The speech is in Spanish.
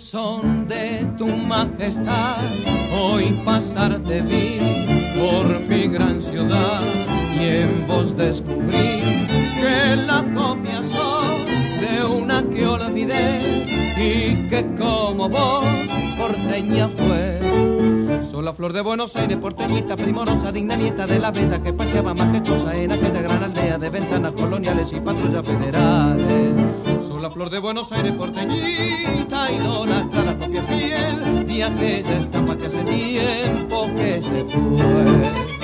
son de tu majestad, hoy pasarte vi por mi gran ciudad y en vos descubrí que la copia sos de una que olvidé y que como vos porteña fue. Soy la flor de Buenos Aires, porteñita, primorosa, digna nieta de la bella que paseaba majestuosa en aquella gran aldea de ventanas coloniales y patrullas federales. Soy la flor de Buenos Aires, porteñita, idolatra la copia fiel de aquella estampa que hace tiempo que se fue.